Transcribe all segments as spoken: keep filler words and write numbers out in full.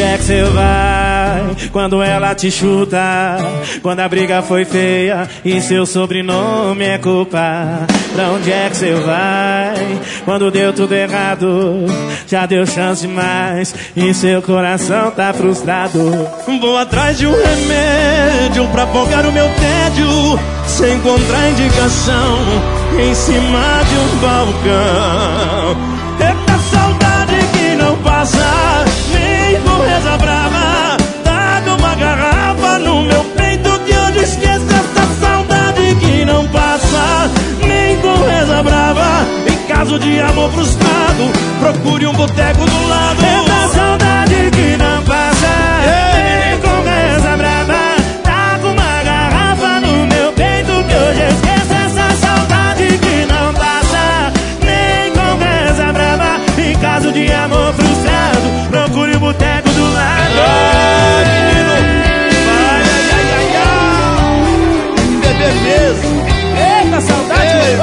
é que você vai quando ela te chuta? Quando a briga foi feia e seu sobrenome é culpa. Pra onde é que você vai quando deu tudo errado? Já deu chance demais e seu coração tá frustrado. Vou atrás de um remédio pra afogar o meu tédio, sem encontrar indicação em cima de um balcão. Eita saudade que não passa, nem com reza brava. Taca uma garrafa no meu peito que eu esqueço. Essa saudade que não passa, nem com reza brava. Em caso de amor frustrado, procure um boteco do lado. Eita saudade que não passa, nem com reza brava. Taca uma garrafa no meu peito que hoje eu esqueço. Essa saudade que não passa, nem com reza brava. Em caso de amor frustrado, procure o boteco do lado. Ai, menino, vai, ai, ai, ai, ai. Bebê mesmo. Eita saudade. Ei.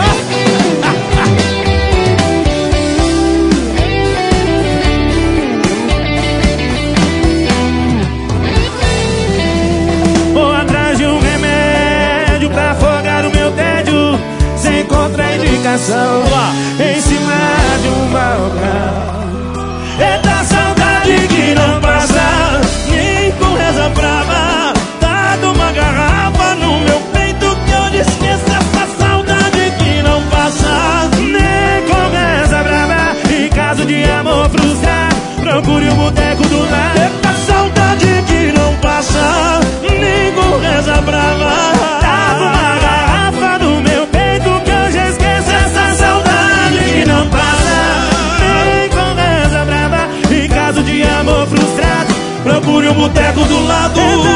Vou atrás de um remédio pra afogar o meu tédio, sem contraindicação, em cima de um balcão. Eita saudade que não passa, nem com reza brava. Dá uma garrafa no meu peito que eu esqueço. Essa saudade que não passa, nem com reza brava. Em caso de amor frustrado, procure o boteco do lado. Eita saudade que não passa, nem com reza brava. Dá uma garrafa no meu peito que eu já esqueço. Essa saudade que não passa, nem com reza brava. Em caso de amor frustrado, Procure um boteco do lado.